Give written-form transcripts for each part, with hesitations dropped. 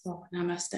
So, namaste.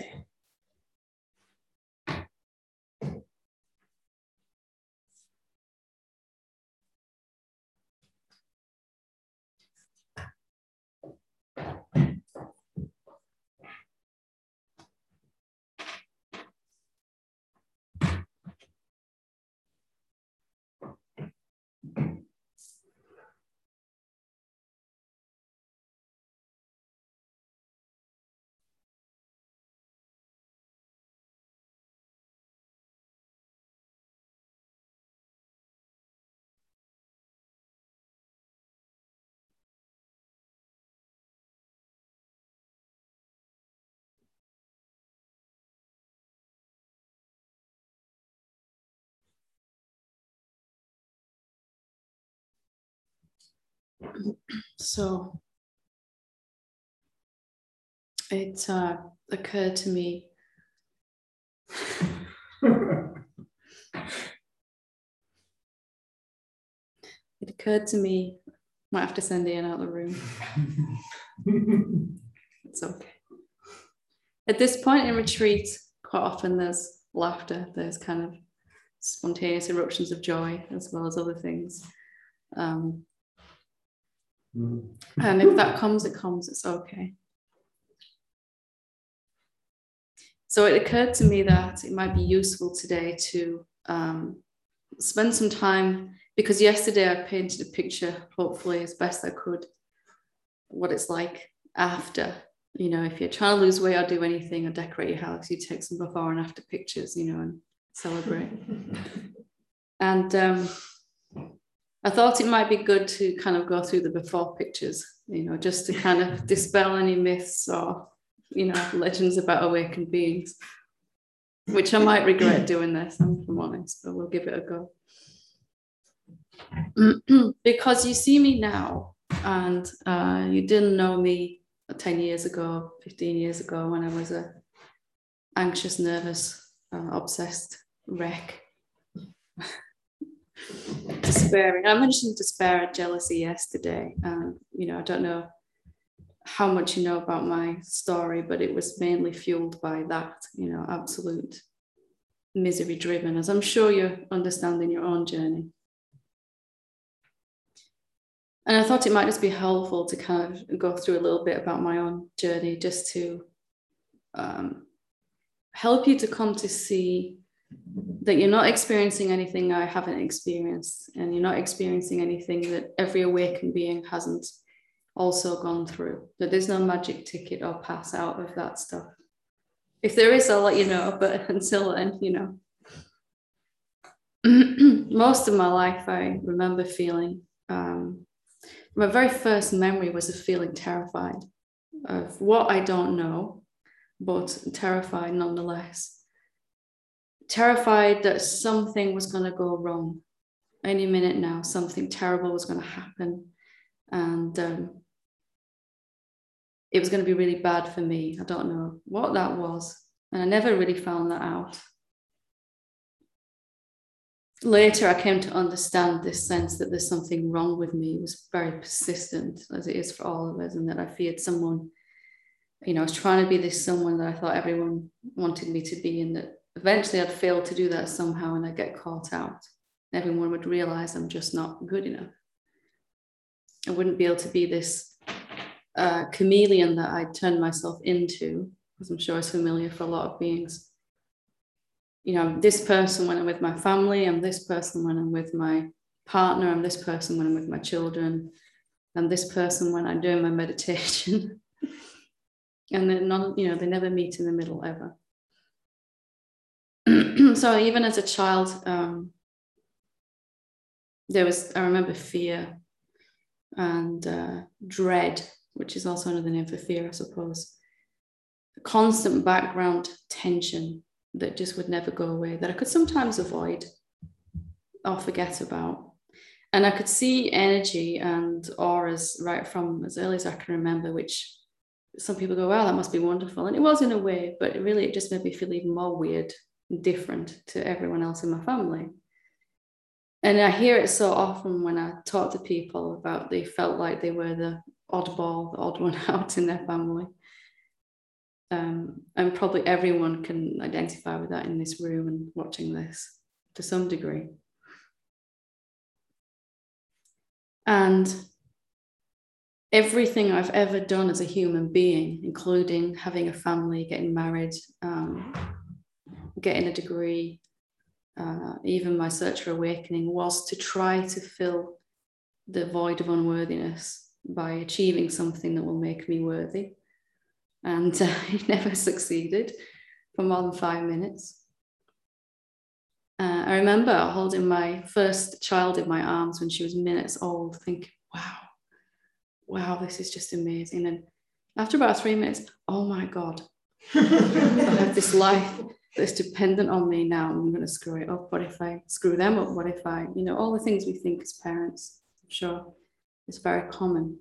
So it occurred to me might have to send Ian out of the room. It's okay. At this point in retreat, quite often there's laughter, there's kind of spontaneous eruptions of joy as well as other things. And if that comes, it comes, it's okay. So it occurred to me that it might be useful today to spend some time, because yesterday I painted a picture, hopefully as best I could, what it's like after. You know, if you're trying to lose weight or do anything or decorate your house, you take some before and after pictures, you know, and celebrate. And I thought it might be good to kind of go through the before pictures, you know, just to kind of dispel any myths or, you know, legends about awakened beings, which I might regret doing this, if I'm honest, but we'll give it a go. Because you see me now, and you didn't know me 10 years ago, 15 years ago, when I was a anxious, nervous, obsessed wreck. Despairing. I mentioned despair and jealousy yesterday. You know, I don't know how much you know about my story, but it was mainly fueled by that, you know, absolute misery driven, as I'm sure you're understanding your own journey. And I thought it might just be helpful to kind of go through a little bit about my own journey, just to help you to come to see that you're not experiencing anything I haven't experienced, and you're not experiencing anything that every awakened being hasn't also gone through, that there's no magic ticket or pass out of that stuff. If there is, I'll let you know, but until then, you know. Most of my life, I remember feeling, my very first memory was of feeling terrified of what I don't know, but terrified nonetheless. Terrified that something was going to go wrong. Any minute now, something terrible was going to happen. And it was going to be really bad for me. I don't know what that was. And I never really found that out. Later, I came to understand this sense that there's something wrong with me. It was very persistent, as it is for all of us, and that I feared someone, you know, I was trying to be this someone that I thought everyone wanted me to be, and that eventually I'd fail to do that somehow and I'd get caught out. Everyone would realize I'm just not good enough. I wouldn't be able to be this chameleon that I turned myself into, as I'm sure is familiar for a lot of beings. You know, I'm this person when I'm with my family, I'm this person when I'm with my partner, I'm this person when I'm with my children, I'm this person when I'm doing my meditation. And they're not, you know, they never meet in the middle ever. So even as a child, I remember fear and dread, which is also another name for fear, I suppose. A constant background tension that just would never go away, that I could sometimes avoid or forget about. And I could see energy and auras right from as early as I can remember, which some people go, wow, that must be wonderful. And it was in a way, but it just made me feel even more weird and different to everyone else in my family. And I hear it so often when I talk to people about they felt like they were the oddball, the odd one out in their family. And probably everyone can identify with that in this room and watching this to some degree. And everything I've ever done as a human being, including having a family, getting married, getting a degree, even my search for awakening, was to try to fill the void of unworthiness by achieving something that will make me worthy. And it never succeeded for more than 5 minutes. I remember holding my first child in my arms when she was minutes old, thinking, wow, this is just amazing. And after about 3 minutes, oh my God, I have this life that's dependent on me now. I'm going to screw it up. What if I screw them up? What if I, all the things we think as parents, I'm sure it's very common.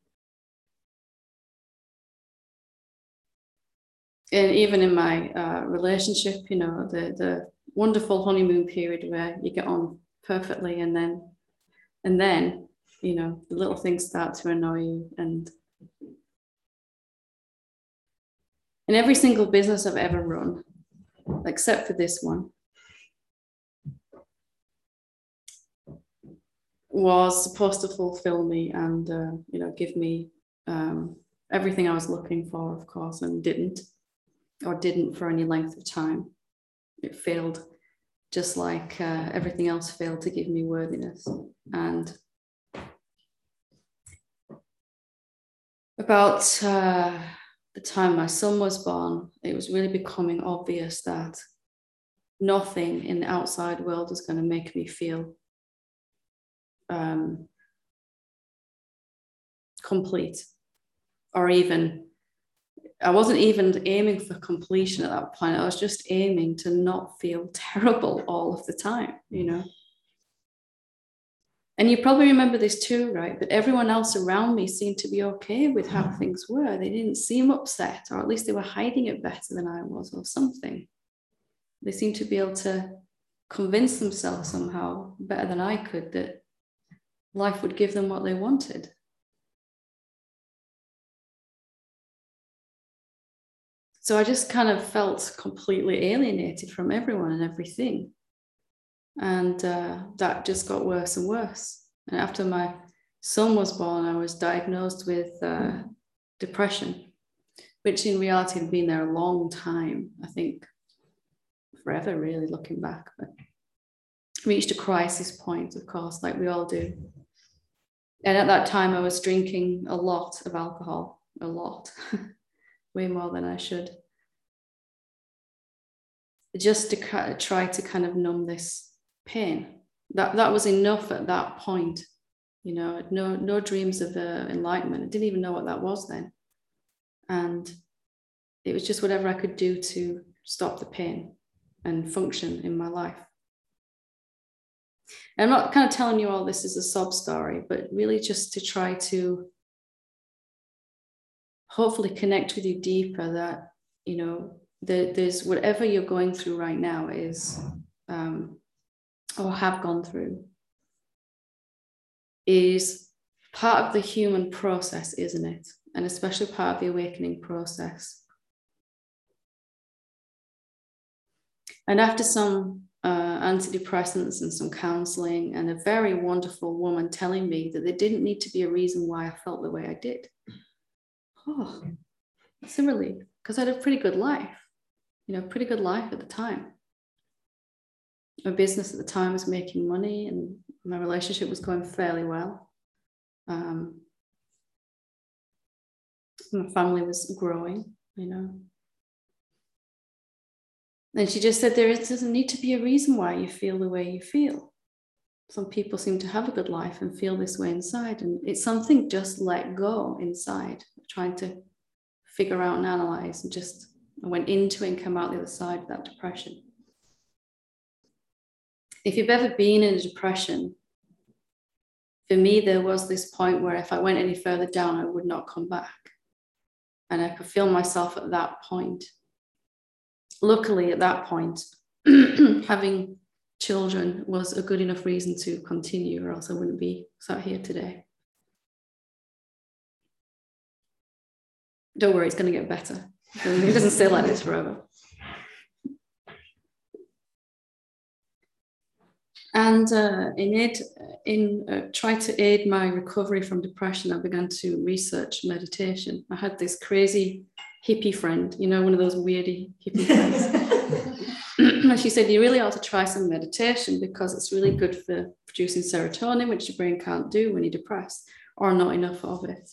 And even in my relationship, the wonderful honeymoon period where you get on perfectly, and then the little things start to annoy you. And in every single business I've ever run, except for this one, was supposed to fulfill me and give me everything I was looking for, of course, and didn't for any length of time. It failed, just like everything else failed to give me worthiness. And about the time my son was born, it was really becoming obvious that nothing in the outside world was going to make me feel complete, or even, I wasn't even aiming for completion at that point. I was just aiming to not feel terrible all of the time, And you probably remember this too, right? But everyone else around me seemed to be okay with how things were. They didn't seem upset, or at least they were hiding it better than I was, or something. They seemed to be able to convince themselves somehow better than I could that life would give them what they wanted. So I just kind of felt completely alienated from everyone and everything. And that just got worse and worse. And after my son was born, I was diagnosed with depression, which in reality had been there a long time. I think forever, really, looking back. But reached a crisis point, of course, like we all do. And at that time, I was drinking a lot of alcohol, a lot, way more than I should, just to try to kind of numb this pain. That was enough at that point. No dreams of enlightenment. I didn't even know what that was then. And it was just whatever I could do to stop the pain and function in my life. And I'm not kind of telling you all this as a sob story, but really just to try to hopefully connect with you deeper, that, there's whatever you're going through right now is, or have gone through, is part of the human process, isn't it? And especially part of the awakening process. And after some antidepressants and some counseling, and a very wonderful woman telling me that there didn't need to be a reason why I felt the way I did. Oh, that's a relief, because I had a pretty good life, pretty good life at the time. My business at the time was making money, and my relationship was going fairly well. My family was growing, And she just said, there doesn't need to be a reason why you feel the way you feel. Some people seem to have a good life and feel this way inside. And it's something just let go inside, trying to figure out and analyze. And just I went into it and came out the other side of that depression. If you've ever been in a depression, for me, there was this point where if I went any further down, I would not come back. And I could feel myself at that point. Luckily, at that point, having children was a good enough reason to continue, or else I wouldn't be sat here today. Don't worry, it's going to get better. It doesn't stay like this forever. And in trying to aid my recovery from depression, I began to research meditation. I had this crazy hippie friend, you know, one of those weirdy hippie friends. And she said, you really ought to try some meditation because it's really good for producing serotonin, which your brain can't do when you're depressed, or not enough of it.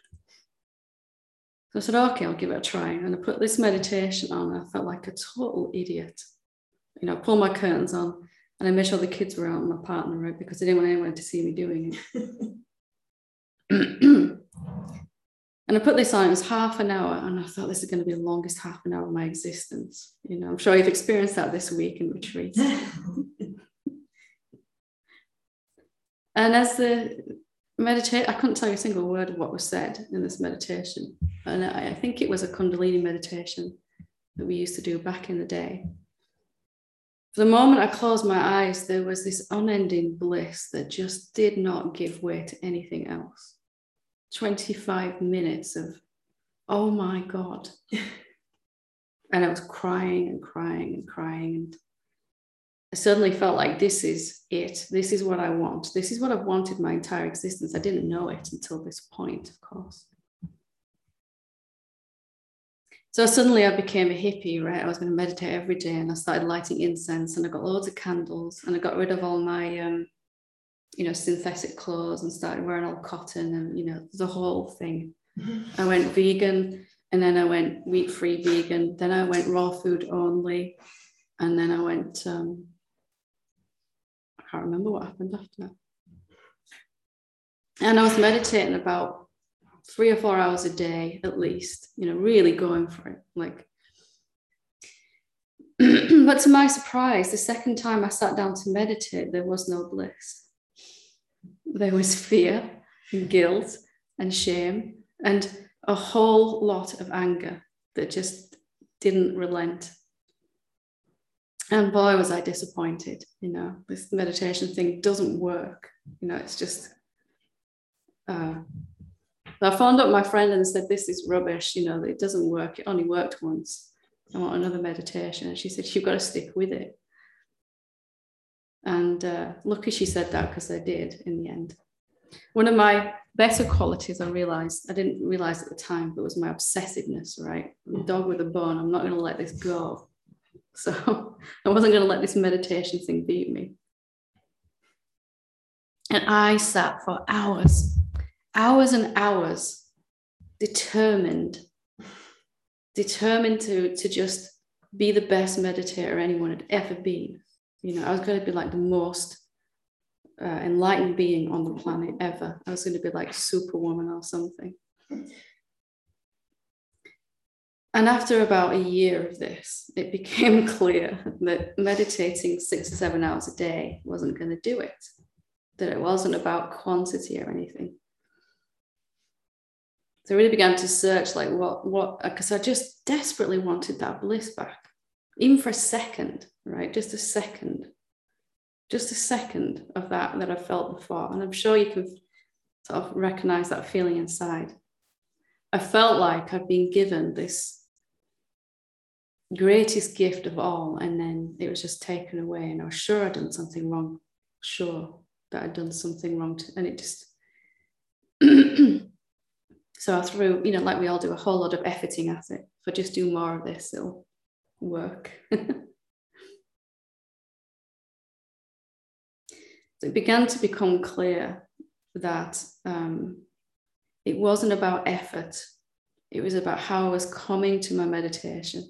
So I said, okay, I'll give it a try. And I put this meditation on, and I felt like a total idiot. You know, I pulled my curtains on, and I made sure the kids were out and my partner out because I didn't want anyone to see me doing it. And I put this on, it was half an hour, and I thought this is going to be the longest half an hour of my existence. You know, I'm sure you've experienced that this week in retreat. And as the meditation, I couldn't tell you a single word of what was said in this meditation. And I think it was a Kundalini meditation that we used to do back in the day. For the moment I closed my eyes, there was this unending bliss that just did not give way to anything else. 25 minutes of, oh my God. And I was crying and crying and crying. And I suddenly felt like this is it. This is what I want. This is what I've wanted my entire existence. I didn't know it until this point, of course. So suddenly I became a hippie, right? I was going to meditate every day, and I started lighting incense, and I got loads of candles, and I got rid of all my synthetic clothes and started wearing all cotton and, the whole thing. I went vegan, and then I went wheat-free vegan. Then I went raw food only. And then I went, I can't remember what happened after that. And I was meditating about 3 or 4 hours a day, at least, really going for it. But to my surprise, the second time I sat down to meditate, there was no bliss. There was fear and guilt and shame and a whole lot of anger that just didn't relent. And boy, was I disappointed. This meditation thing doesn't work. It's just, I phoned up my friend and said, this is rubbish, it doesn't work. It only worked once. I want another meditation. And she said, you've got to stick with it. And lucky she said that, because I did in the end. One of my better qualities, I didn't realize at the time, but was my obsessiveness, right? I'm a dog with a bone. I'm not going to let this go. So I wasn't going to let this meditation thing beat me. And I sat for hours and hours, determined to just be the best meditator anyone had ever been. I was going to be like the most enlightened being on the planet ever. I was going to be like Superwoman or something. And after about a year of this, it became clear that meditating 6 or 7 hours a day wasn't going to do it, that it wasn't about quantity or anything. So I really began to search what, because I just desperately wanted that bliss back, even for a second, right? Just a second of that I felt before. And I'm sure you can sort of recognize that feeling inside. I felt like I'd been given this greatest gift of all, and then it was just taken away, and I was sure I'd done something wrong, and it just so I threw, like we all do, a whole lot of efforting at it. If I just do more of this, it'll work. So it began to become clear that it wasn't about effort. It was about how I was coming to my meditation.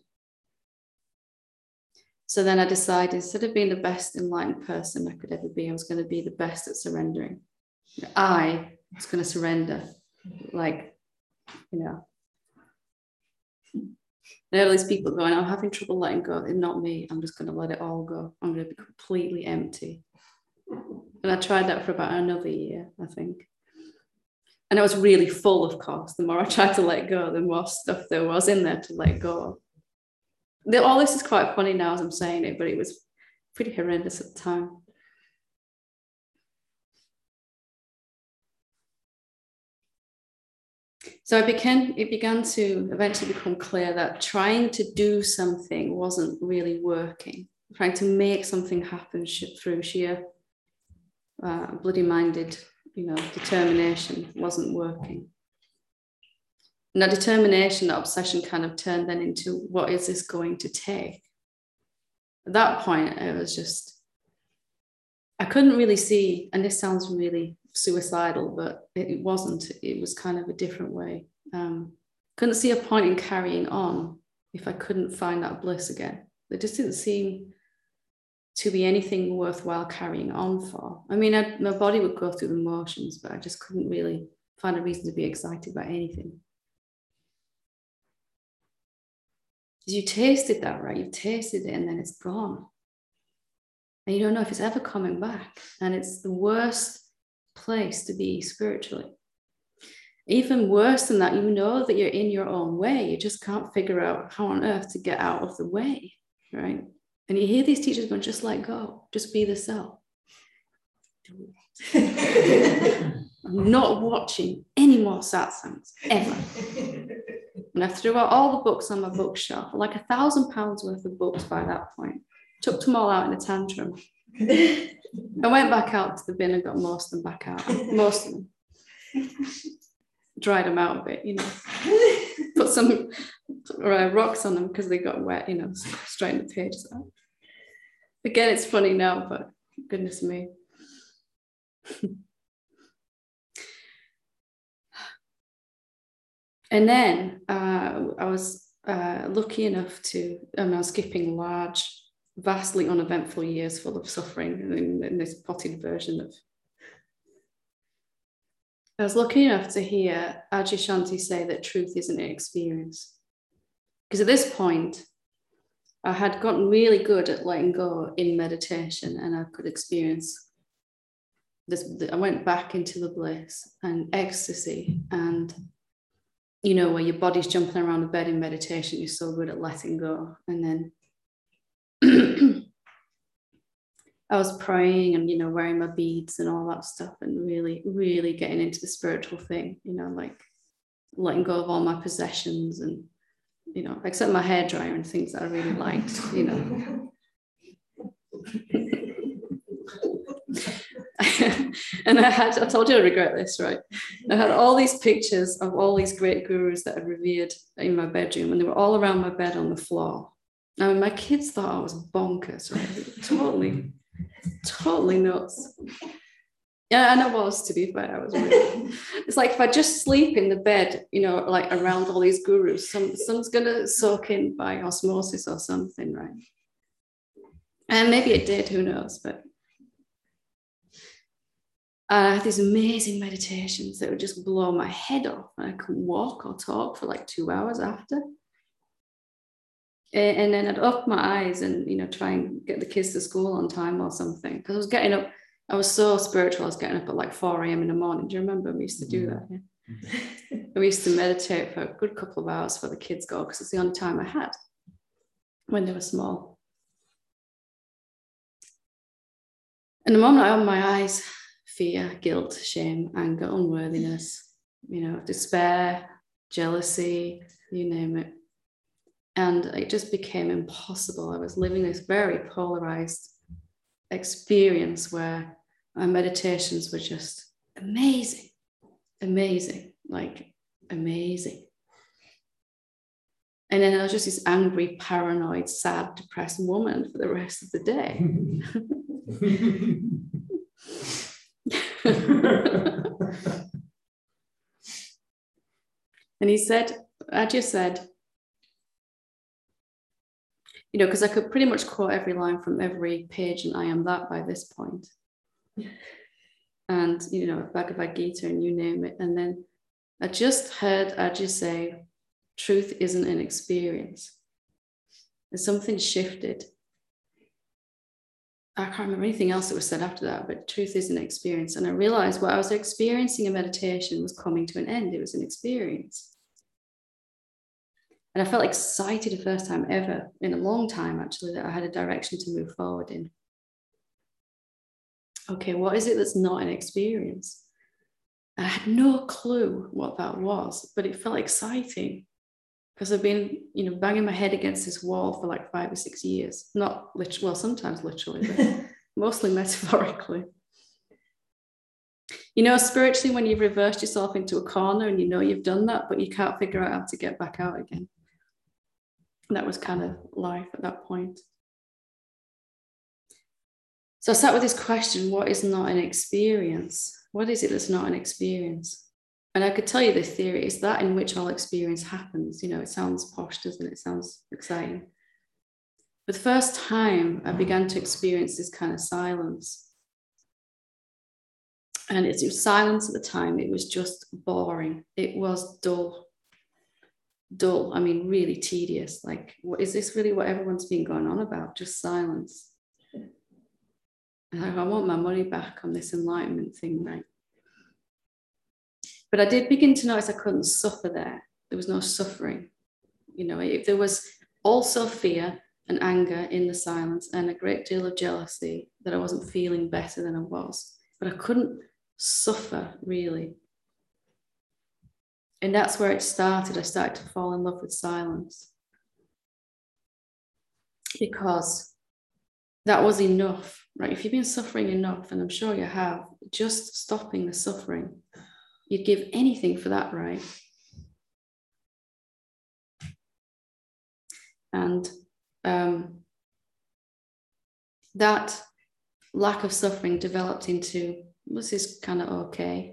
So then I decided, instead of being the best enlightened person I could ever be, I was going to be the best at surrendering. I was going to surrender. And all these people going, I'm having trouble letting go. It's not me. I'm just going to let it all go. I'm going to be completely empty. And I tried that for about another year, I think. And I was really full, of course. The more I tried to let go, the more stuff there was in there to let go of. All this is quite funny now as I'm saying it, but it was pretty horrendous at the time. So it began to eventually become clear that trying to do something wasn't really working. Trying to make something happen through sheer bloody-minded, determination wasn't working. And that determination, that obsession kind of turned then into, what is this going to take? At that point, it was just, I couldn't really see, and this sounds really suicidal, but it wasn't. It was kind of a different way. Couldn't see a point in carrying on if I couldn't find that bliss again. It just didn't seem to be anything worthwhile carrying on for. I mean, my body would go through the motions, but I just couldn't really find a reason to be excited about anything. Because you tasted that, right? You've tasted it and then it's gone. And you don't know if it's ever coming back. And it's the worst place to be spiritually. Even worse than that, you know that you're in your own way. You just can't figure out how on earth to get out of the way, right? And you hear these teachers going, just let go, just be the self. I'm not watching any more satsangs ever. And I threw out all the books on my bookshelf, like £1,000 worth of books by that point. Chucked them all out in a tantrum. I went back out to the bin and got most of them back out. Most of them. Dried them out a bit, Put some rocks on them because they got wet, straighten the pages out. Again, it's funny now, but goodness me. And then I was lucky enough I'm skipping large, vastly uneventful years full of suffering in this potted version of. I was lucky enough to hear Adyashanti say that truth isn't an experience. Because at this point, I had gotten really good at letting go in meditation, and I could experience this. I went back into the bliss and ecstasy, and where your body's jumping around the bed in meditation, you're so good at letting go. And then I was praying and, wearing my beads and all that stuff, and really, really getting into the spiritual thing, like letting go of all my possessions and, except my hairdryer and things that I really liked, And I told you I regret this, right? I had all these pictures of all these great gurus that I revered in my bedroom, and they were all around my bed on the floor. I mean, my kids thought I was bonkers, right? Totally nuts. Yeah, and I was, to be fair. I was really. It's like if I just sleep in the bed, like around all these gurus, someone's gonna soak in by osmosis or something, right? And maybe it did, who knows? But I had these amazing meditations that would just blow my head off, and I could walk or talk for like 2 hours after. And then I'd open my eyes and, try and get the kids to school on time or something. Because I was getting up, I was so spiritual, I was getting up at like 4 a.m. in the morning. Do you remember we used to do that? Yeah? We used to meditate for a good couple of hours before the kids go, because it's the only time I had when they were small. And the moment I opened my eyes, fear, guilt, shame, anger, unworthiness, despair, jealousy, you name it. And it just became impossible. I was living this very polarized experience where my meditations were just amazing, like amazing. And then I was just this angry, paranoid, sad, depressed woman for the rest of the day. And Ajahn said, because I could pretty much quote every line from every page in I Am That by this point. And, Bhagavad Gita and you name it. And then I just heard Ajahn say, truth isn't an experience. And something shifted. I can't remember anything else that was said after that, but truth is an experience. And I realized what I was experiencing in meditation was coming to an end. It was an experience. And I felt excited the first time ever, in a long time actually, that I had a direction to move forward in. Okay, what is it that's not an experience? And I had no clue what that was, but it felt exciting because I've been, banging my head against this wall for like 5 or 6 years. Not literally, well, sometimes literally, but mostly metaphorically. Spiritually, when you've reversed yourself into a corner and you've done that, but you can't figure out how to get back out again. That was kind of life at that point. So I sat with this question, what is not an experience? What is it that's not an experience? And I could tell you the theory is that in which all experience happens. It sounds posh, doesn't it? It sounds exciting. But the first time I began to experience this kind of silence, and it was silence at the time, it was just boring. It was dull. I mean, really tedious. Like, is this really what everyone's been going on about? Just silence. And I want my money back on this enlightenment thing, right? But I did begin to notice I couldn't suffer there. There was no suffering. If there was also fear and anger in the silence and a great deal of jealousy that I wasn't feeling better than I was, but I couldn't suffer really. And that's where it started. I started to fall in love with silence because that was enough, right? If you've been suffering enough, and I'm sure you have, just stopping the suffering, you'd give anything for that, right? And that lack of suffering developed into, was this kind of okay?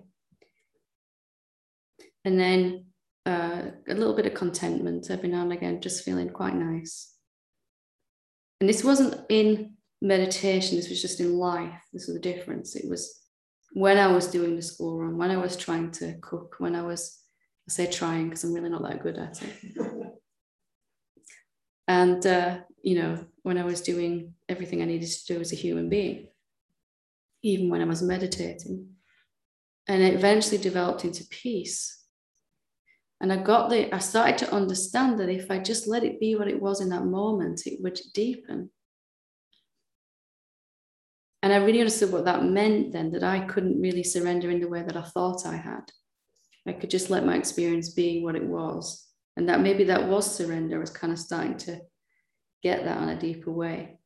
And then a little bit of contentment every now and again, just feeling quite nice. And this wasn't in meditation, this was just in life. This was the difference. It was when I was doing the school run, when I was trying to cook, when I say trying because I'm really not that good at it. And, when I was doing everything I needed to do as a human being, even when I was meditating. And it eventually developed into peace. And I started to understand that if I just let it be what it was in that moment, it would deepen. And I really understood what that meant then, that I couldn't really surrender in the way that I thought I had. I could just let my experience be what it was. And that maybe that was surrender. I was kind of starting to get that on a deeper way.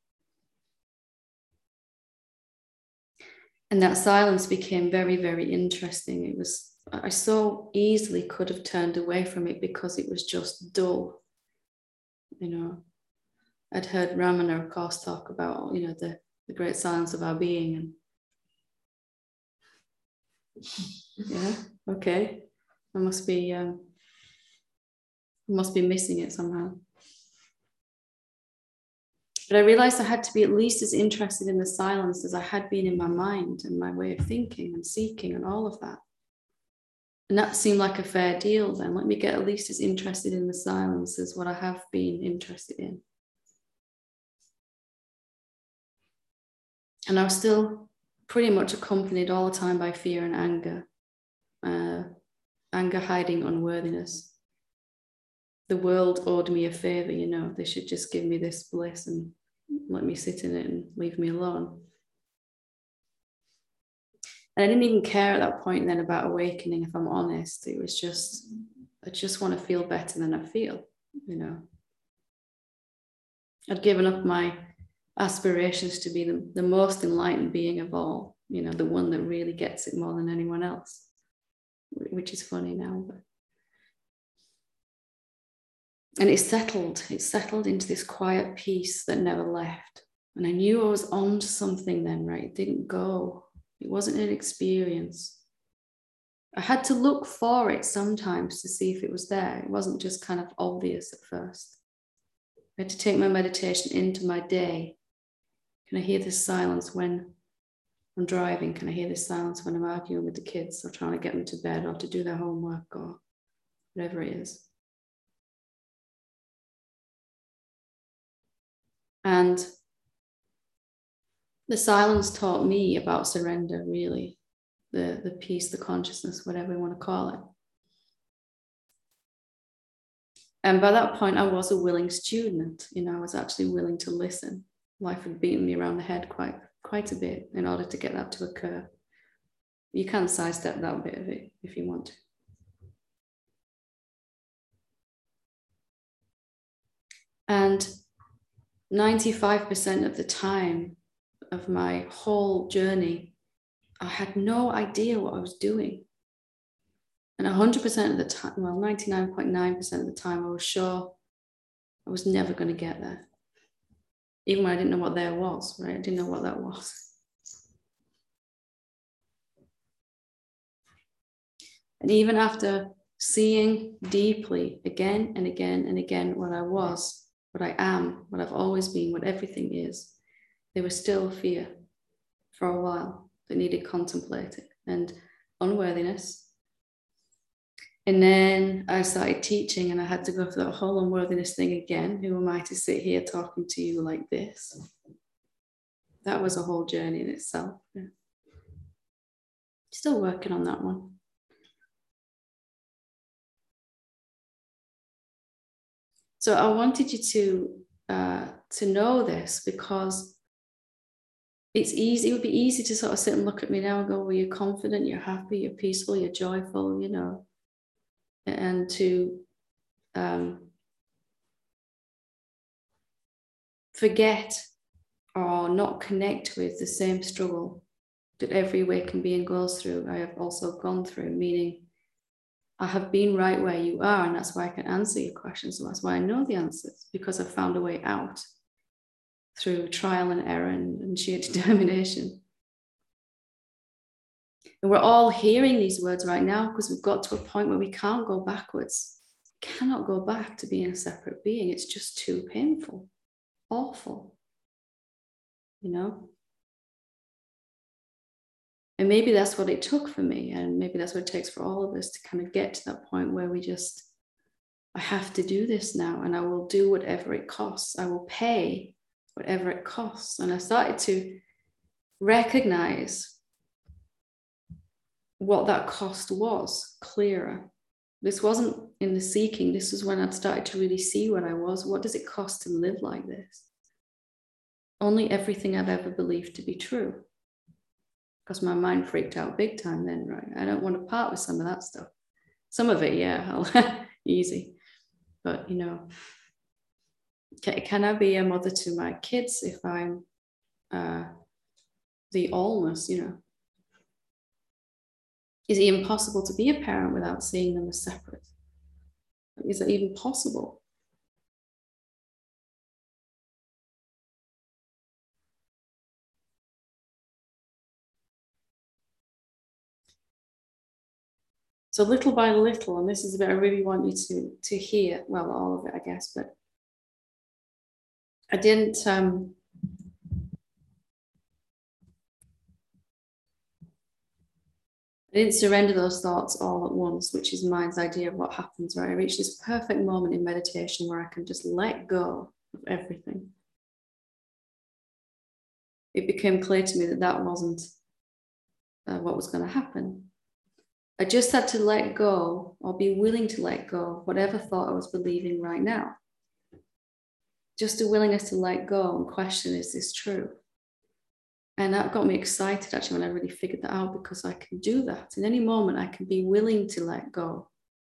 And that silence became very, very interesting. I so easily could have turned away from it because it was just dull. I'd heard Ramana, of course, talk about, the great silence of our being. And yeah, okay. I must be missing it somehow. But I realized I had to be at least as interested in the silence as I had been in my mind and my way of thinking and seeking and all of that. And that seemed like a fair deal then. Let me get at least as interested in the silence as what I have been interested in. And I was still pretty much accompanied all the time by fear and anger. Anger hiding unworthiness. The world owed me a favor, they should just give me this bliss and let me sit in it and leave me alone. And I didn't even care at that point then about awakening, if I'm honest. It was just, I just want to feel better than I feel, I'd given up my aspirations to be the most enlightened being of all, the one that really gets it more than anyone else, which is funny now. And it settled into this quiet peace that never left. And I knew I was on to something then, right? It didn't go. It wasn't an experience. I had to look for it sometimes to see if it was there. It wasn't just kind of obvious at first. I had to take my meditation into my day. Can I hear this silence when I'm driving? Can I hear this silence when I'm arguing with the kids or trying to get them to bed or to do their homework or whatever it is? And the silence taught me about surrender, really. The peace, the consciousness, whatever you want to call it. And by that point, I was a willing student. I was actually willing to listen. Life had beaten me around the head quite a bit in order to get that to occur. You can sidestep that bit of it if you want to. And 95% of the time of my whole journey, I had no idea what I was doing. And 100% of the time, well, 99.9% of the time, I was sure I was never going to get there. Even when I didn't know what there was, right? I didn't know what that was. And even after seeing deeply again and again and again what I was, what I am, what I've always been, what everything is, there was still fear for a while that needed contemplating and unworthiness. And then I started teaching and I had to go through that whole unworthiness thing again. Who am I to sit here talking to you like this? That was a whole journey in itself. Yeah. Still working on that one. So I wanted you to know this, because it's easy. It would be easy to sort of sit and look at me now and go, well, you're confident, you're happy, you're peaceful, you're joyful, you know, and to forget or not connect with the same struggle that every awakened being goes through. I have also gone through, meaning I have been right where you are, and that's why I can answer your questions. So that's why I know the answers, because I've found a way out through trial and error and sheer determination. And we're all hearing these words right now because we've got to a point where we can't go backwards. We cannot go back to being a separate being. It's just too painful, awful, you know? And maybe that's what it took for me. And maybe that's what it takes for all of us to kind of get to that point where we just, I have to do this now, and I will do whatever it costs. I will pay whatever it costs. And I started to recognize what that cost was clearer. This wasn't in the seeking. This was when I'd started to really see what I was. What does it cost to live like this? Only everything I've ever believed to be true. Because my mind freaked out big time then, right? I don't want to part with some of that stuff. Some of it, yeah, easy. But, you know, can I be a mother to my kids if I'm the allness, you know? Is it impossible to be a parent without seeing them as separate? Is that even possible? So little by little, and this is a bit I really want you to hear, well, all of it, I guess, but I didn't surrender those thoughts all at once, which is mind's idea of what happens, right? I reached this perfect moment in meditation where I can just let go of everything. It became clear to me that that wasn't what was going to happen. I just had to let go, or be willing to let go of whatever thought I was believing right now. Just a willingness to let go and question, is this true? And that got me excited actually when I really figured that out, because I can do that. In any moment, I can be willing to let go.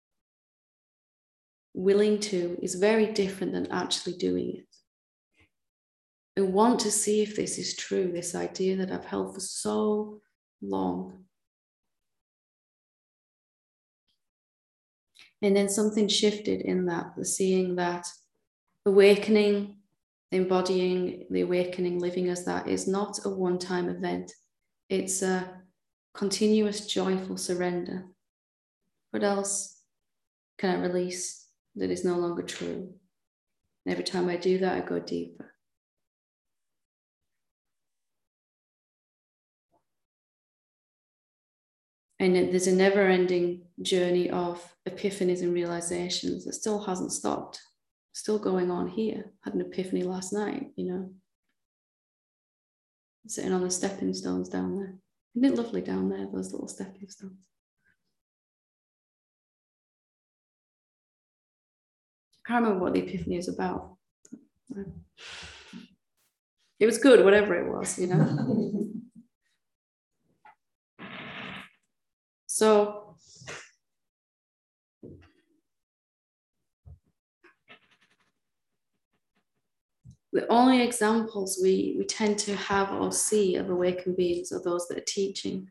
Willing to is very different than actually doing it. I want to see if this is true, this idea that I've held for so long. And then something shifted in that, the seeing that awakening, embodying the awakening, living as that is not a one-time event. It's a continuous joyful surrender. What else can I release that is no longer true? And every time I do that, I go deeper. And there's a never-ending journey of epiphanies and realizations that still hasn't stopped. Still going on here. Had an epiphany last night, you know. Sitting on the stepping stones down there. Isn't it lovely down there, those little stepping stones? I can't remember what the epiphany is about. It was good, whatever it was, you know. So the only examples we tend to have or see of awakened beings are those that are teaching.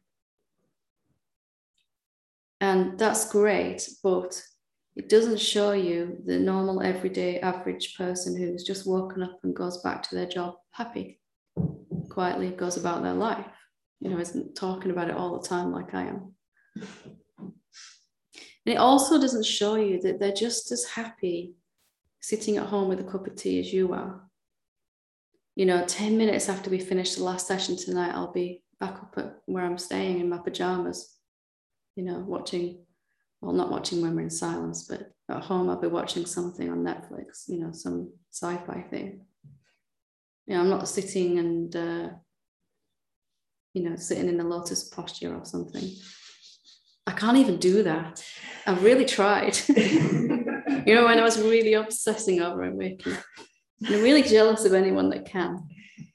And that's great, but it doesn't show you the normal, everyday, average person who's just woken up and goes back to their job happy, quietly goes about their life, isn't talking about it all the time like I am. And it also doesn't show you that they're just as happy sitting at home with a cup of tea as you are. 10 minutes after we finish the last session tonight, I'll be back up at where I'm staying in my pajamas, watching, well, not watching when we're in silence, but at home I'll be watching something on Netflix, some sci-fi thing. I'm not sitting and, sitting in a lotus posture or something. I can't even do that. I've really tried. When I was really obsessing over awakening. And I'm really jealous of anyone that can.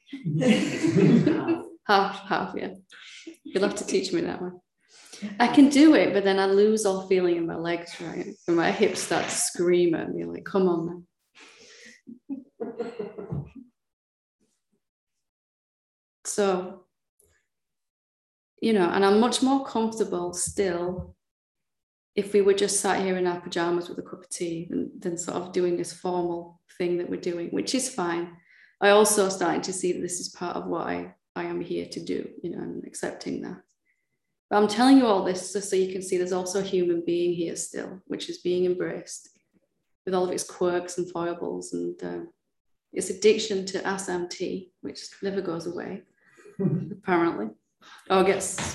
half, yeah. You'll have to teach me that one. I can do it, but then I lose all feeling in my legs, right? And my hips start to scream at me, like, come on, man. So, and I'm much more comfortable still if we were just sat here in our pajamas with a cup of tea than sort of doing this formal thing that we're doing, which is fine. I also starting to see that this is part of what I am here to do, and accepting that. But I'm telling you all this just so you can see there's also a human being here still, which is being embraced with all of its quirks and foibles and its addiction to SMT, which never goes away, apparently. Or gets,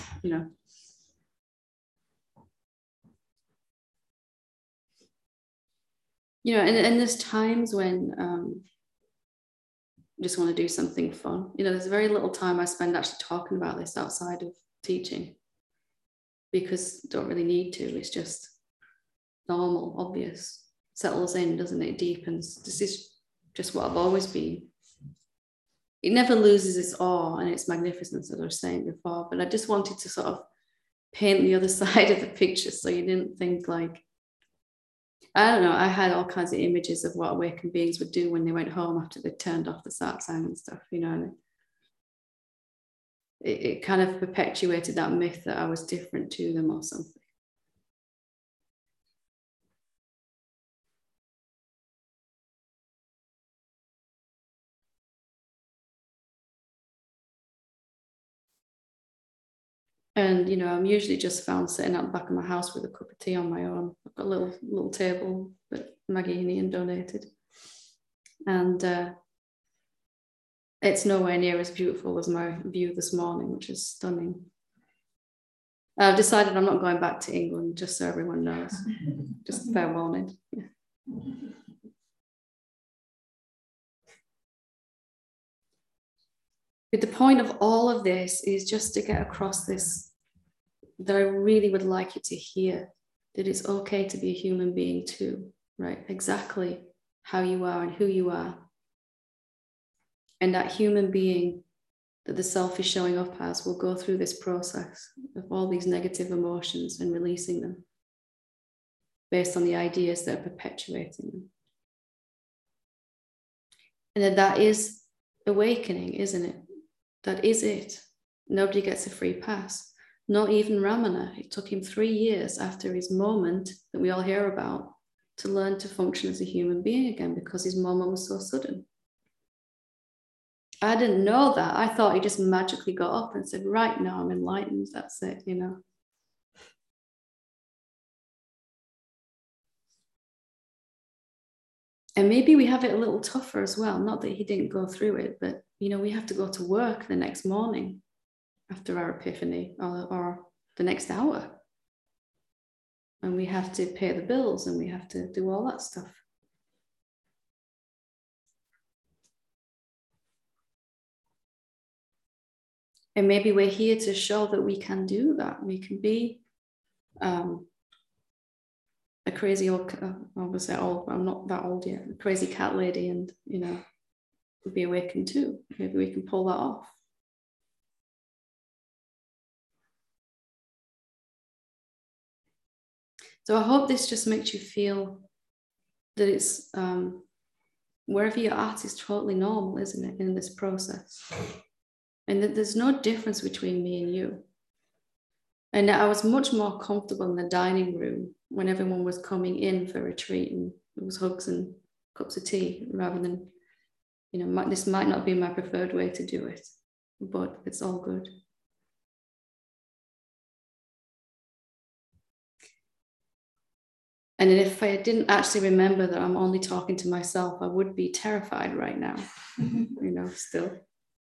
and there's times when I just want to do something fun. There's very little time I spend actually talking about this outside of teaching because I don't really need to. It's just normal, obvious, settles in, doesn't it? Deepens. This is just what I've always been. It never loses its awe and its magnificence, as I was saying before, but I just wanted to sort of paint the other side of the picture so you didn't think like, I don't know, I had all kinds of images of what awakened beings would do when they went home after they turned off the sat sang and stuff, and it kind of perpetuated that myth that I was different to them or something. And I'm usually just found sitting out the back of my house with a cup of tea on my own. I've got a little table that Maggie and Ian donated, and it's nowhere near as beautiful as my view this morning, which is stunning. I've decided I'm not going back to England, just so everyone knows. Just fair warning. Yeah. But the point of all of this is just to get across this, that I really would like you to hear, that it's okay to be a human being too, right? Exactly how you are and who you are. And that human being that the self is showing up as will go through this process of all these negative emotions and releasing them based on the ideas that are perpetuating them. And that is awakening, isn't it? That is it. Nobody gets a free pass. Not even Ramana. It took him 3 years after his moment that we all hear about to learn to function as a human being again because his moment was so sudden. I didn't know that. I thought he just magically got up and said, right, now I'm enlightened. That's it, And maybe we have it a little tougher as well. Not that he didn't go through it, but, we have to go to work the next morning after our epiphany or the next hour. And we have to pay the bills and we have to do all that stuff. And maybe we're here to show that we can do that. We can be a crazy old, obviously old, I'm not that old yet, a crazy cat lady and, be awakened too. Maybe we can pull that off. So I hope this just makes you feel that it's wherever you're at is totally normal, isn't it, in this process? And that there's no difference between me and you. And I was much more comfortable in the dining room when everyone was coming in for retreat and it was hugs and cups of tea, rather than, you know, this might not be my preferred way to do it, but it's all good. And if I didn't actually remember that I'm only talking to myself, I would be terrified right now, you know, still.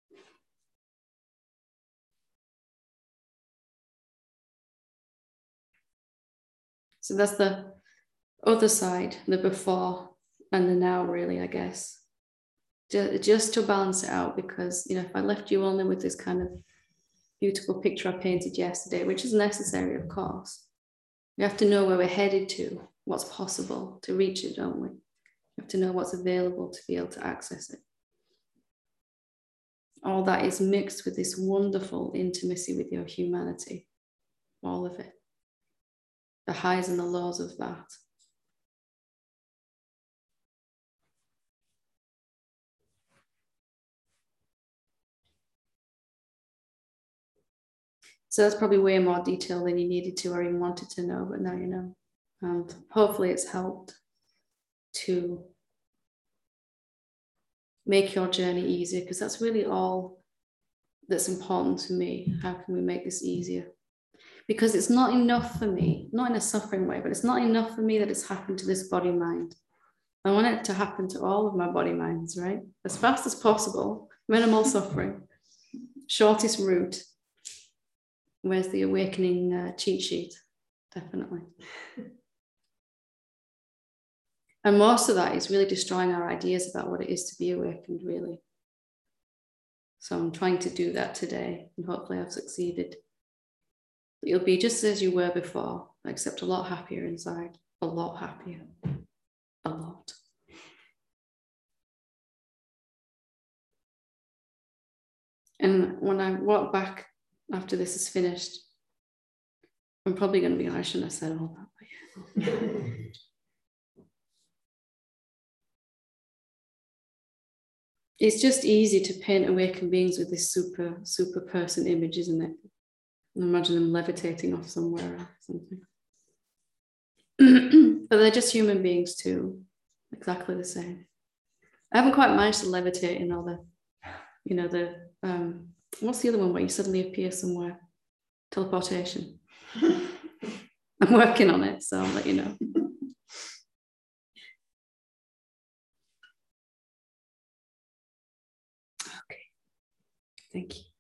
So that's the other side, the before and the now, really, I guess. Just to balance it out, because, you know, if I left you only with this kind of beautiful picture I painted yesterday, which is necessary, of course, we have to know where we're headed to, what's possible to reach it, don't we? We have to know what's available to be able to access it. All that is mixed with this wonderful intimacy with your humanity, all of it, the highs and the lows of that. So that's probably way more detail than you needed to or even wanted to know, but now you know. And hopefully it's helped to make your journey easier, because that's really all that's important to me. How can we make this easier? Because it's not enough for me, not in a suffering way, but it's not enough for me that it's happened to this body mind. I want it to happen to all of my body minds, right? As fast as possible, minimal suffering, shortest route. Where's the awakening cheat sheet? Definitely. And most of that is really destroying our ideas about what it is to be awakened, really. So I'm trying to do that today, and hopefully I've succeeded. You'll be just as you were before, except a lot happier inside, a lot happier, a lot. And when I walk back after this is finished, I'm probably going to be, I shouldn't have said all that, but yeah. It's just easy to paint awakened beings with this super person image, isn't it? And imagine them levitating off somewhere or something. But they're just human beings too, exactly the same. I haven't quite managed to levitate in all the, you know, the, what's the other one where you suddenly appear somewhere? Teleportation. I'm working on it, so I'll let you know. Okay, thank you.